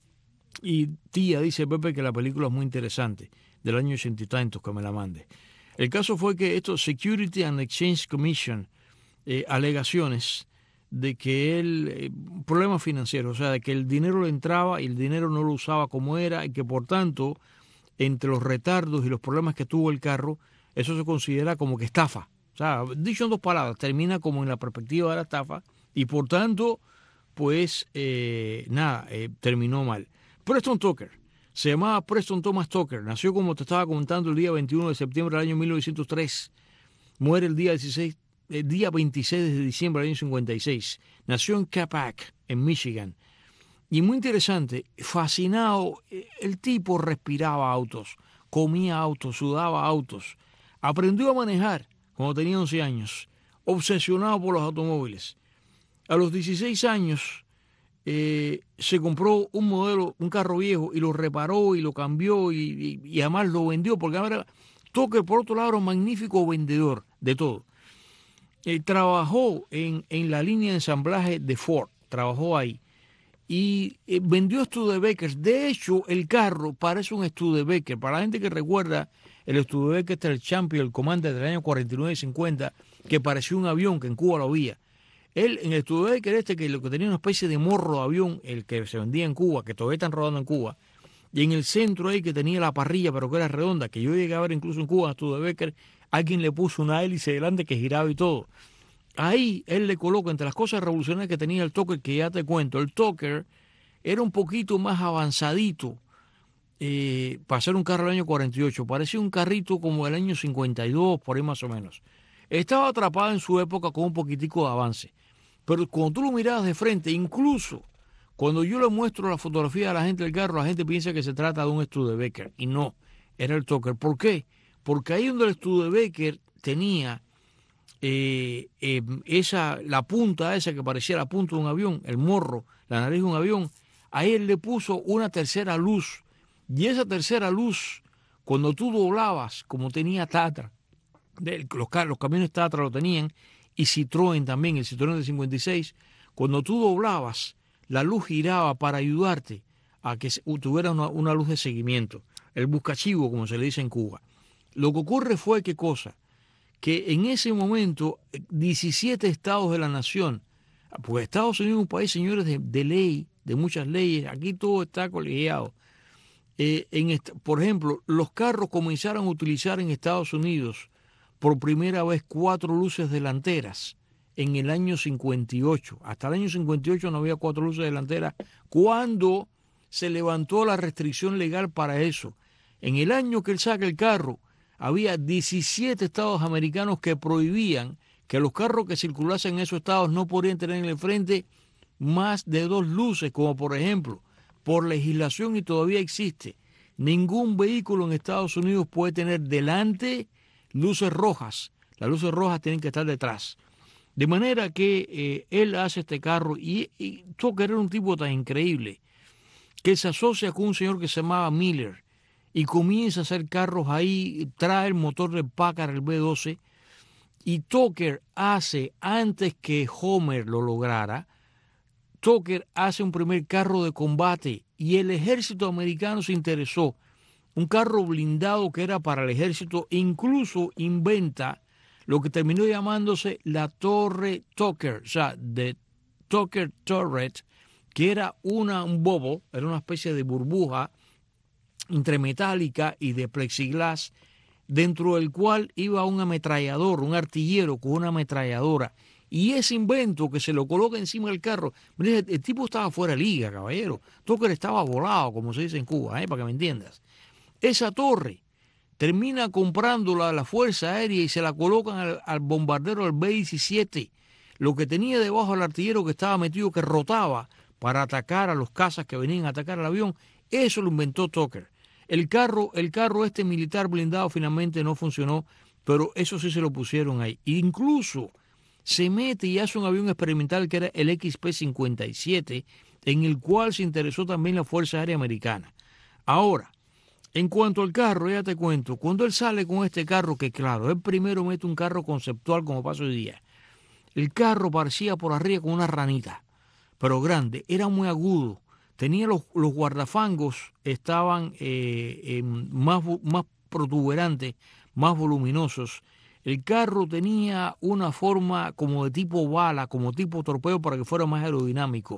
Y tía, dice Pepe, que la película es muy interesante, del año ochenta y tantos, que me la mande. El caso fue que esto, Security and Exchange Commission, eh, alegaciones de que él, eh, problemas financieros, o sea, de que el dinero le entraba y el dinero no lo usaba como era, y que por tanto, entre los retardos y los problemas que tuvo el carro, eso se considera como que estafa. O sea, dicho en dos palabras, termina como en la perspectiva de la estafa, y por tanto, pues, eh, nada, eh, terminó mal. Preston Tucker, se llamaba Preston Thomas Tucker, nació, como te estaba comentando, el día veintiuno de septiembre del año mil novecientos tres, muere el día, dieciséis, el día veintiséis de diciembre del año cincuenta y seis, nació en Capac, en Michigan, y muy interesante, fascinado, el tipo respiraba autos, comía autos, sudaba autos, aprendió a manejar cuando tenía once años, obsesionado por los automóviles. A los dieciséis años, Eh, se compró un modelo, un carro viejo, y lo reparó y lo cambió y, y, y además lo vendió, porque ahora Tucker, por otro lado, era un magnífico vendedor de todo. Eh, trabajó en, en la línea de ensamblaje de Ford, trabajó ahí, y eh, vendió Studebaker. De hecho, el carro parece un Studebaker. Para la gente que recuerda, el Studebaker este era el Champion, el Commander del año cuarenta y nueve cincuenta, que parecía un avión, que en Cuba lo había. Él, en el Studebaker este, que lo que tenía una especie de morro de avión, el que se vendía en Cuba, que todavía están rodando en Cuba, y en el centro ahí que tenía la parrilla, pero que era redonda, que yo llegué a ver incluso en Cuba, a Studebaker, alguien le puso una hélice delante que giraba y todo. Ahí él le coloca, entre las cosas revolucionarias que tenía el Tucker, que ya te cuento, el Tucker era un poquito más avanzadito eh, para ser un carro del año cuarenta y ocho, parecía un carrito como del año cincuenta y dos, por ahí más o menos. Estaba atrapado en su época con un poquitico de avance. Pero cuando tú lo mirabas de frente, incluso cuando yo le muestro la fotografía a la gente del carro, la gente piensa que se trata de un Studebaker. Y no, era el Tucker. ¿Por qué? Porque ahí donde el Studebaker tenía eh, eh, esa, la punta esa que parecía la punta de un avión, el morro, la nariz de un avión, a él le puso una tercera luz. Y esa tercera luz, cuando tú doblabas, como tenía Tatra, de, los, los camiones Tatra lo tenían, y Citroën también, el Citroën de cincuenta y seis, cuando tú doblabas, la luz giraba para ayudarte a que tuviera una, una luz de seguimiento, el buscachivo, como se le dice en Cuba. Lo que ocurre fue, ¿qué cosa? Que en ese momento, diecisiete estados de la nación, pues Estados Unidos es un país, señores, de, de ley, de muchas leyes, aquí todo está colegiado. Eh, en est- por ejemplo, los carros comenzaron a utilizar en Estados Unidos por primera vez cuatro luces delanteras en el año cincuenta y ocho. Hasta el año cincuenta y ocho no había cuatro luces delanteras cuando se levantó la restricción legal para eso. En el año que él saca el carro, había diecisiete estados americanos que prohibían que los carros que circulasen en esos estados no podían tener en el frente más de dos luces, como por ejemplo, por legislación, y todavía existe, ningún vehículo en Estados Unidos puede tener delante luces rojas. Las luces rojas tienen que estar detrás. De manera que eh, él hace este carro y, y Tucker era un tipo tan increíble que se asocia con un señor que se llamaba Miller y comienza a hacer carros ahí, trae el motor del Packard, el B doce, y Tucker hace, antes que Homer lo lograra, Tucker hace un primer carro de combate y el ejército americano se interesó. Un carro blindado que era para el ejército, incluso inventa lo que terminó llamándose la Torre Tucker, o sea, de Tucker Turret, que era una, un bobo, era una especie de burbuja entre metálica y de plexiglas, dentro del cual iba un ametrallador, un artillero con una ametralladora. Y ese invento que se lo coloca encima del carro, el, el tipo estaba fuera de liga, caballero. Tucker estaba volado, como se dice en Cuba, ¿eh? Para que me entiendas. Esa torre termina comprándola a la Fuerza Aérea y se la colocan al, al bombardero del B diecisiete. Lo que tenía debajo el artillero que estaba metido, que rotaba para atacar a los cazas que venían a atacar al avión, eso lo inventó Tucker. El carro, el carro este militar blindado finalmente no funcionó, pero eso sí se lo pusieron ahí. Incluso se mete y hace un avión experimental que era el X P cincuenta y siete, en el cual se interesó también la Fuerza Aérea Americana. Ahora, en cuanto al carro, ya te cuento, cuando él sale con este carro, que claro, él primero mete un carro conceptual como pasa hoy día. El carro parecía por arriba con una ranita, pero grande, era muy agudo. Tenía los, los guardafangos, estaban eh, eh, más, más protuberantes, más voluminosos. El carro tenía una forma como de tipo bala, como tipo torpedo para que fuera más aerodinámico.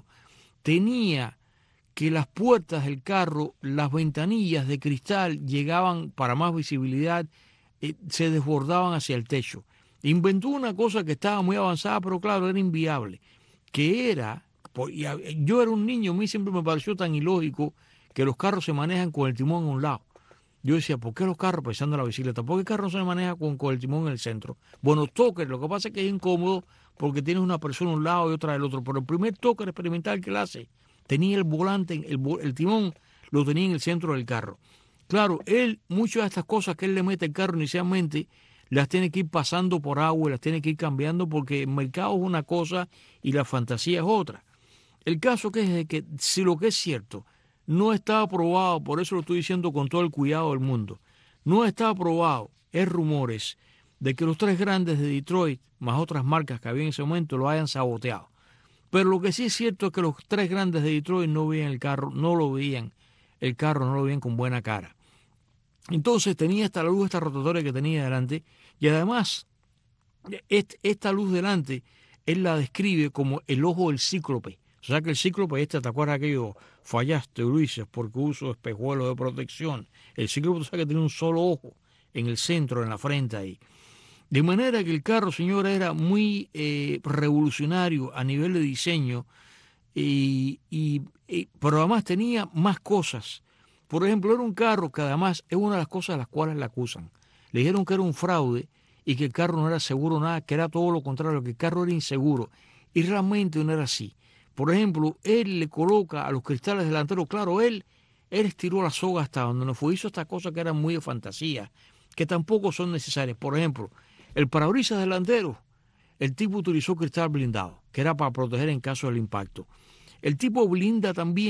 Tenía que las puertas del carro, las ventanillas de cristal llegaban para más visibilidad, eh, se desbordaban hacia el techo. Inventó una cosa que estaba muy avanzada, pero claro, era inviable, que era... Yo era un niño, a mí siempre me pareció tan ilógico que los carros se manejan con el timón a un lado. Yo decía, ¿por qué los carros, pensando en la bicicleta, por qué el carro no se maneja con, con el timón en el centro? Bueno, Tucker, lo que pasa es que es incómodo porque tienes una persona a un lado y otra del otro, pero el primer Tucker experimental que él hace, tenía el volante, el, el timón lo tenía en el centro del carro. Claro, él, muchas de estas cosas que él le mete al carro inicialmente, las tiene que ir pasando por agua, las tiene que ir cambiando porque el mercado es una cosa y la fantasía es otra. El caso que es de que si lo que es cierto no está aprobado, por eso lo estoy diciendo con todo el cuidado del mundo, no está aprobado, es rumores de que los tres grandes de Detroit, más otras marcas que había en ese momento, lo hayan saboteado. Pero lo que sí es cierto es que los tres grandes de Detroit no veían el carro, no lo veían, el carro no lo veían con buena cara. Entonces tenía esta luz, esta rotatoria que tenía delante, y además esta luz delante, él la describe como el ojo del cíclope. O sea que el cíclope este, ¿te acuerdas aquello? Fallaste, Ulises, porque uso espejuelos de protección. El cíclope, tú sabes que tiene un solo ojo en el centro, en la frente ahí. De manera que el carro, señora, era muy eh, revolucionario a nivel de diseño, y, y, y, pero además tenía más cosas. Por ejemplo, era un carro que además es una de las cosas a las cuales le acusan. Le dijeron que era un fraude y que el carro no era seguro nada, que era todo lo contrario, que el carro era inseguro. Y realmente no era así. Por ejemplo, él le coloca a los cristales delanteros, claro, él, él estiró la soga hasta donde no fue, hizo estas cosas que eran muy de fantasía, que tampoco son necesarias. Por ejemplo, el parabrisas delantero, el tipo utilizó cristal blindado, que era para proteger en caso del impacto. El tipo blinda también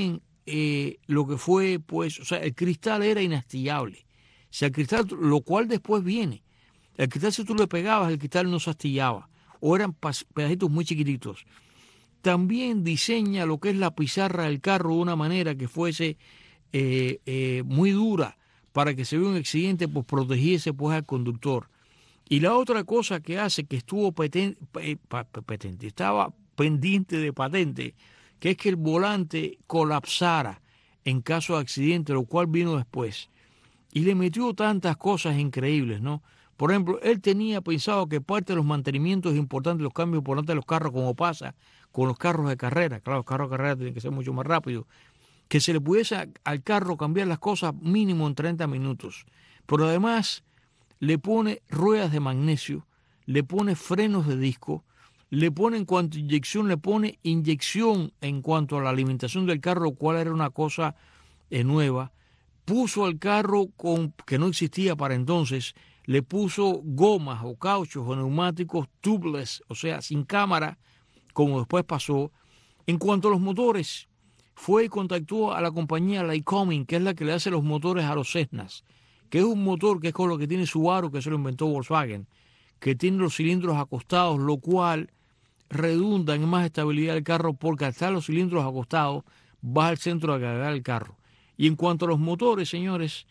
eh, lo que fue, pues, o sea, el cristal era inastillable. O sea, el cristal, lo cual después viene. El cristal, si tú le pegabas, el cristal no se astillaba, o eran pedacitos muy chiquititos. También diseña lo que es la pizarra del carro de una manera que fuese eh, eh, muy dura, para que se vea un accidente, pues protegiese pues al conductor. Y la otra cosa que hace, que estuvo petente, petente, estaba pendiente de patente, que es que el volante colapsara en caso de accidente, lo cual vino después. Y le metió tantas cosas increíbles, ¿no? Por ejemplo, él tenía pensado que parte de los mantenimientos importantes, los cambios importantes de los carros, como pasa con los carros de carrera, claro, los carros de carrera tienen que ser mucho más rápidos, que se le pudiese al carro cambiar las cosas mínimo en treinta minutos. Pero además le pone ruedas de magnesio, le pone frenos de disco, le pone en cuanto a inyección, le pone inyección en cuanto a la alimentación del carro, lo cual era una cosa eh, nueva. Puso al carro, con, que no existía para entonces, le puso gomas o cauchos o neumáticos tubeless, o sea, sin cámara, como después pasó. En cuanto a los motores, fue y contactó a la compañía Lycoming, que es la que le hace los motores a los Cessnas, que es un motor que es con lo que tiene Subaru, que se lo inventó Volkswagen, que tiene los cilindros acostados, lo cual redunda en más estabilidad del carro, porque al estar los cilindros acostados, va al centro de cargar el carro. Y en cuanto a los motores, señores,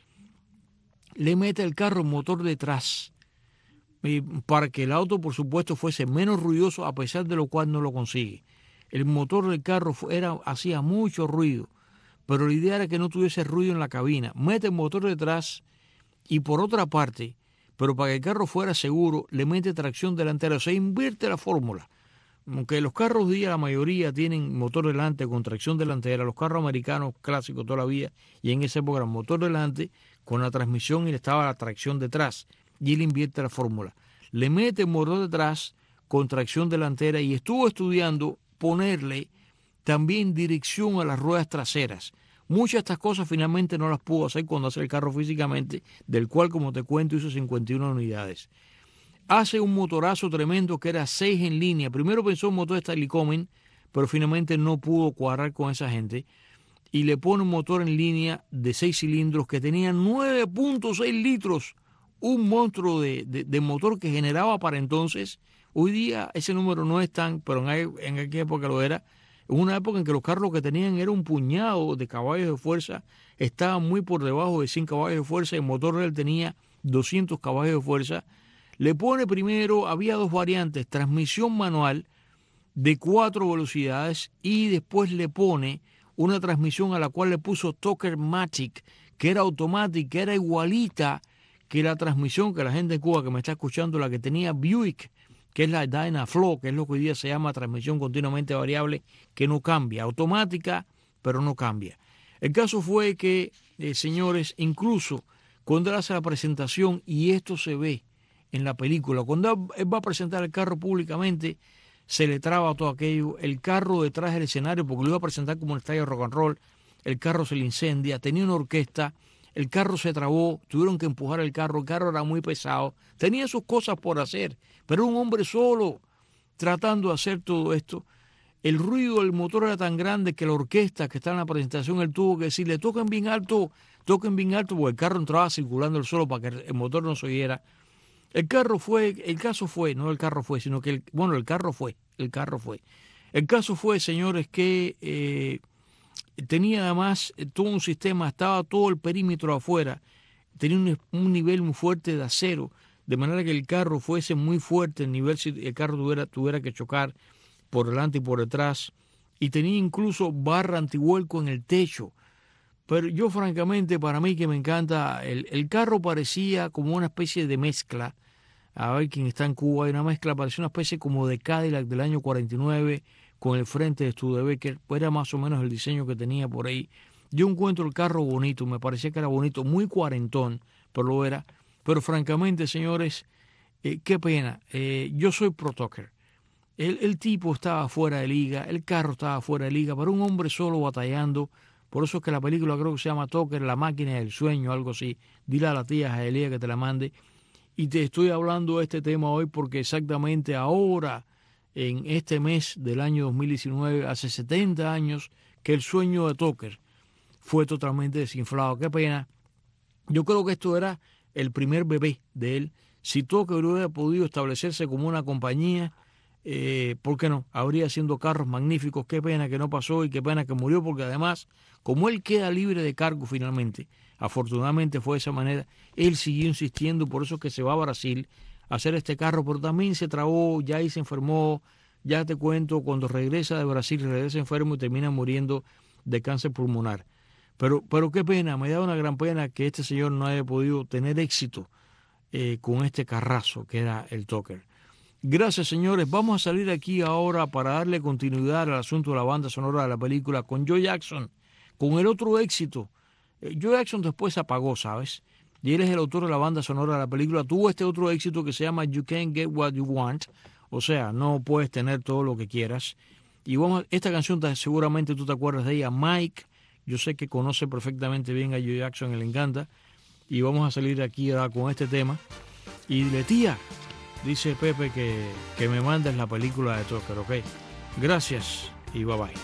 le mete el carro un motor detrás, y para que el auto, por supuesto, fuese menos ruidoso, a pesar de lo cual no lo consigue. El motor del carro era, hacía mucho ruido, pero la idea era que no tuviese ruido en la cabina. Mete el motor detrás y por otra parte, pero para que el carro fuera seguro, le mete tracción delantera, o sea, invierte la fórmula. Aunque los carros de día, la mayoría tienen motor delante con tracción delantera, los carros americanos clásicos toda la vida, y en esa época era motor delante con la transmisión y le estaba la tracción detrás, y él invierte la fórmula. Le mete el motor detrás con tracción delantera y estuvo estudiando ponerle también dirección a las ruedas traseras. Muchas de estas cosas finalmente no las pudo hacer cuando hace el carro físicamente, del cual, como te cuento, hizo cincuenta y una unidades. Hace un motorazo tremendo que era seis en línea. Primero pensó un motor de Lycoming, pero finalmente no pudo cuadrar con esa gente. Y le pone un motor en línea de seis cilindros que tenía nueve punto seis litros. Un monstruo de, de, de motor que generaba para entonces. Hoy día ese número no es tan, pero en, en aquella época lo era. En una época en que los carros que tenían era un puñado de caballos de fuerza, estaban muy por debajo de cien caballos de fuerza, el motor de él tenía doscientos caballos de fuerza. Le pone primero, había dos variantes, transmisión manual de cuatro velocidades y después le pone una transmisión a la cual le puso Toker-Matic, que era automática, que era igualita que la transmisión que la gente en Cuba que me está escuchando, la que tenía Buick, que es la Dynaflow, que es lo que hoy día se llama transmisión continuamente variable, que no cambia, automática, pero no cambia. El caso fue que, eh, señores, incluso cuando él hace la presentación, y esto se ve en la película, cuando él va a presentar el carro públicamente, se le traba todo aquello, el carro detrás del escenario, porque lo iba a presentar como un estadio de rock and roll, el carro se le incendia, tenía una orquesta, el carro se trabó, tuvieron que empujar el carro, el carro era muy pesado, tenía sus cosas por hacer, pero un hombre solo tratando de hacer todo esto. El ruido del motor era tan grande que la orquesta que está en la presentación, él tuvo que decirle, toquen bien alto, toquen bien alto, porque el carro entraba circulando el solo para que el motor no se oyera. El carro fue, el caso fue, no el carro fue, sino que, el, bueno, el carro fue, el carro fue. El caso fue, señores, que eh, tenía además todo un sistema, estaba todo el perímetro afuera, tenía un, un nivel muy fuerte de acero, de manera que el carro fuese muy fuerte, el nivel si el carro tuviera, tuviera que chocar por delante y por detrás, y tenía incluso barra antivuelco en el techo. Pero yo francamente, para mí que me encanta, el, el carro parecía como una especie de mezcla. A ver quién está en Cuba, hay una mezcla, parecía una especie como de Cadillac del año cuarenta y nueve con el frente de Studebaker, pues era más o menos el diseño que tenía por ahí. Yo encuentro el carro bonito, me parecía que era bonito, muy cuarentón, pero lo era. Pero francamente, señores, eh, qué pena, eh, yo soy pro Tucker. El, el tipo estaba fuera de liga, el carro estaba fuera de liga, pero un hombre solo batallando. Por eso es que la película creo que se llama Tucker, La máquina del sueño, algo así. Dile a la tía Jaelía que te la mande. Y te estoy hablando de este tema hoy porque exactamente ahora, en este mes del año dos mil diecinueve, hace setenta años que el sueño de Tucker fue totalmente desinflado. Qué pena. Yo creo que esto era el primer bebé de él. Si Tucker hubiera podido establecerse como una compañía, eh, ¿por qué no? Habría siendo carros magníficos. Qué pena que no pasó y qué pena que murió, porque además, como él queda libre de cargo finalmente, afortunadamente fue de esa manera, él siguió insistiendo, por eso es que se va a Brasil a hacer este carro, pero también se trabó, ya ahí se enfermó, ya te cuento, cuando regresa de Brasil, regresa enfermo y termina muriendo de cáncer pulmonar. Pero, pero qué pena, me da una gran pena que este señor no haya podido tener éxito eh, con este carrazo que era el Tucker. Gracias, señores. Vamos a salir aquí ahora para darle continuidad al asunto de la banda sonora de la película con Joe Jackson, con el otro éxito. Eh, Joe Jackson después se apagó, ¿sabes? Y él es el autor de la banda sonora de la película. Tuvo este otro éxito que se llama You Can't Get What You Want, o sea, no puedes tener todo lo que quieras. Y vamos, esta canción seguramente tú te acuerdas de ella, Mike. Yo sé que conoce perfectamente bien a Joe Jackson y le encanta. Y vamos a salir aquí ahora con este tema. Y dile, tía, dice Pepe que, que me mandes la película de Tucker, ¿ok? Gracias y bye bye.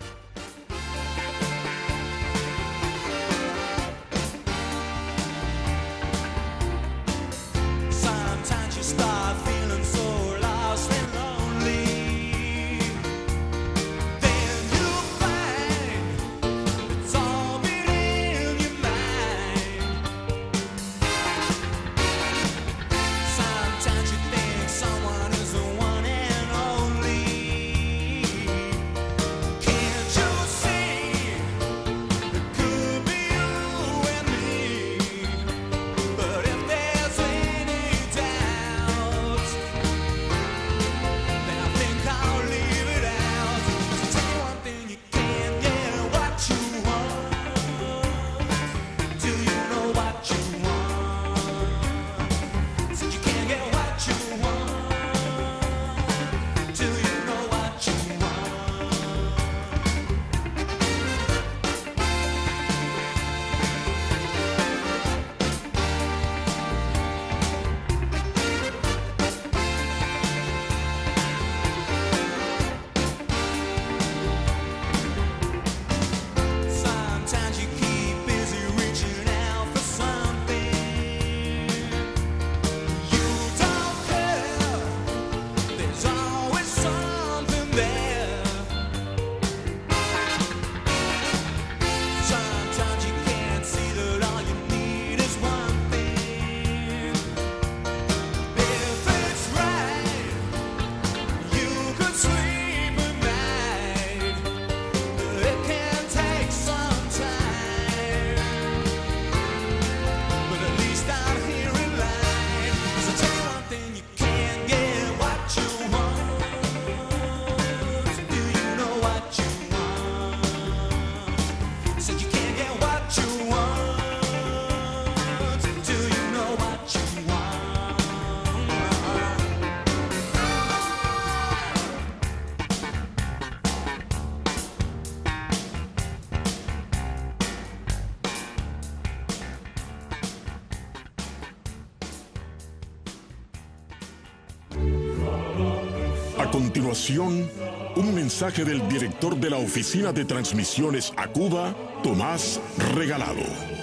A continuación, un mensaje del director de la Oficina de Transmisiones a Cuba, Tomás Regalado.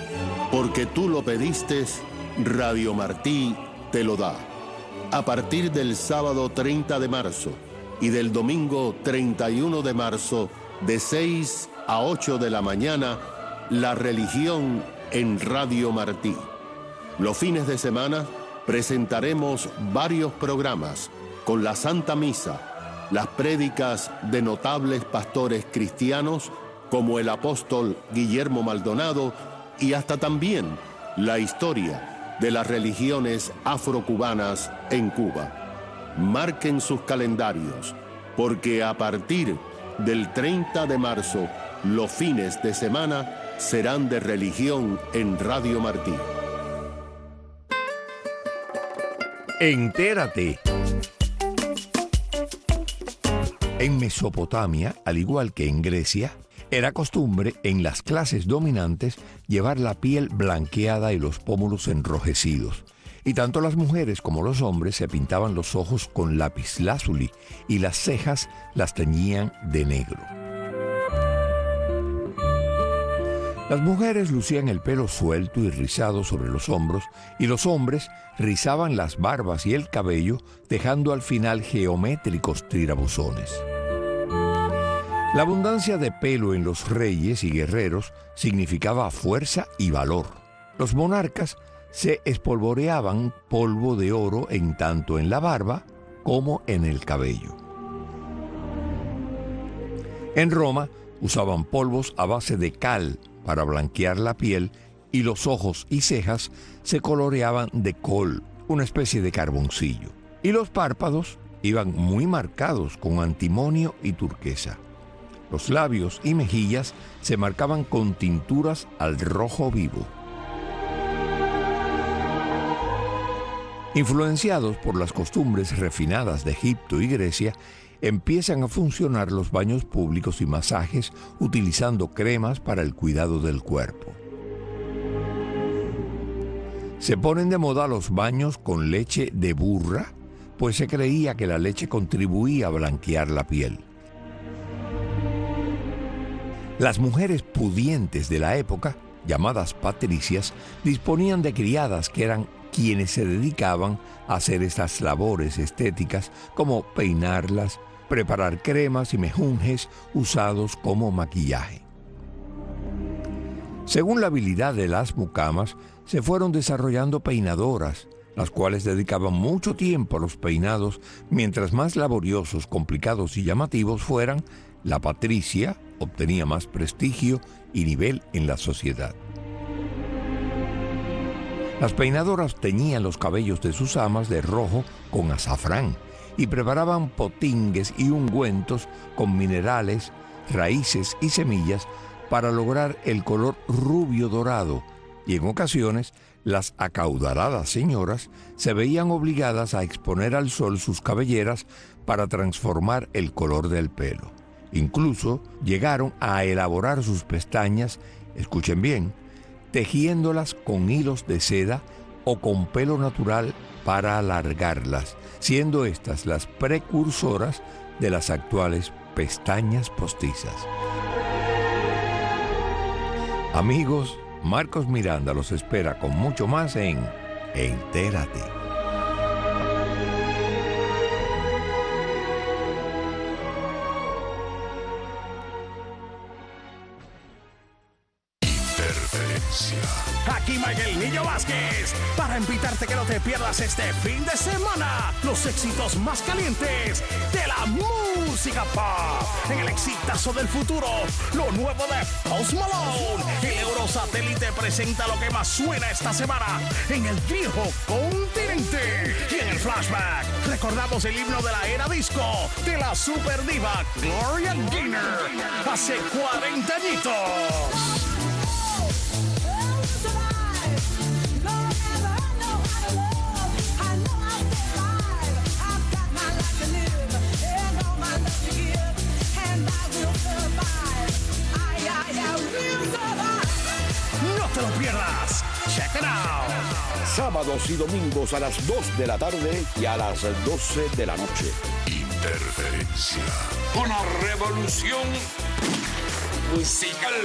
Porque tú lo pediste, Radio Martí te lo da. A partir del sábado treinta de marzo y del domingo treinta y uno de marzo, de seis a ocho de la mañana, la religión en Radio Martí. Los fines de semana presentaremos varios programas con la Santa Misa, las prédicas de notables pastores cristianos como el apóstol Guillermo Maldonado y hasta también la historia de las religiones afrocubanas en Cuba. Marquen sus calendarios, porque a partir del treinta de marzo, los fines de semana serán de religión en Radio Martí. Entérate. En Mesopotamia, al igual que en Grecia, era costumbre en las clases dominantes llevar la piel blanqueada y los pómulos enrojecidos. Y tanto las mujeres como los hombres se pintaban los ojos con lapislázuli y las cejas las teñían de negro. Las mujeres lucían el pelo suelto y rizado sobre los hombros y los hombres rizaban las barbas y el cabello, dejando al final geométricos tirabuzones. La abundancia de pelo en los reyes y guerreros significaba fuerza y valor. Los monarcas se espolvoreaban polvo de oro en tanto en la barba como en el cabello. En Roma usaban polvos a base de cal para blanquear la piel y los ojos y cejas se coloreaban de col, una especie de carboncillo. Y los párpados iban muy marcados con antimonio y turquesa. Los labios y mejillas se marcaban con tinturas al rojo vivo. Influenciados por las costumbres refinadas de Egipto y Grecia, empiezan a funcionar los baños públicos y masajes utilizando cremas para el cuidado del cuerpo. Se ponen de moda los baños con leche de burra, pues se creía que la leche contribuía a blanquear la piel. Las mujeres pudientes de la época, llamadas patricias, disponían de criadas que eran quienes se dedicaban a hacer estas labores estéticas como peinarlas, preparar cremas y mejunjes usados como maquillaje. Según la habilidad de las mucamas, se fueron desarrollando peinadoras, las cuales dedicaban mucho tiempo a los peinados, mientras más laboriosos, complicados y llamativos fueran, la patricia obtenía más prestigio y nivel en la sociedad. Las peinadoras teñían los cabellos de sus amas de rojo con azafrán y preparaban potingues y ungüentos con minerales, raíces y semillas para lograr el color rubio dorado, y en ocasiones las acaudaladas señoras se veían obligadas a exponer al sol sus cabelleras para transformar el color del pelo. Incluso llegaron a elaborar sus pestañas, escuchen bien, tejiéndolas con hilos de seda o con pelo natural para alargarlas, siendo estas las precursoras de las actuales pestañas postizas. Amigos, Marcos Miranda los espera con mucho más en Entérate. Aquí Miguel Niño Vázquez para invitarte que no te pierdas este fin de semana los éxitos más calientes de la música pop en el exitazo del futuro, lo nuevo de Post Malone. El Eurosatélite presenta lo que más suena esta semana en el viejo continente. Y en el flashback recordamos el himno de la era disco de la super diva Gloria Gaynor hace cuarenta añitos. No te lo pierdas. Check it out. Sábados y domingos a las dos de la tarde y a las doce de la noche. Interferencia. Una revolución musical.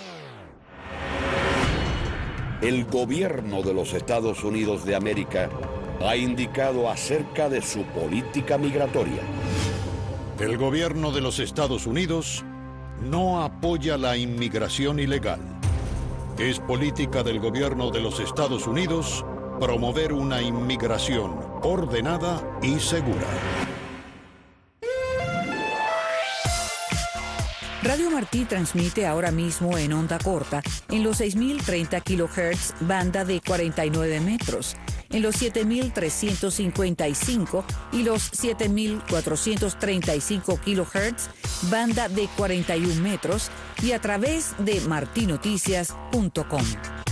El gobierno de los Estados Unidos de América ha indicado acerca de su política migratoria. El gobierno de los Estados Unidos no apoya la inmigración ilegal. Es política del gobierno de los Estados Unidos promover una inmigración ordenada y segura. Radio Martí transmite ahora mismo en onda corta en los seis mil treinta kilohertz, banda de cuarenta y nueve metros, en los siete mil trescientos cincuenta y cinco y los siete mil cuatrocientos treinta y cinco kilohertz, banda de cuarenta y un metros, y a través de martinoticias punto com.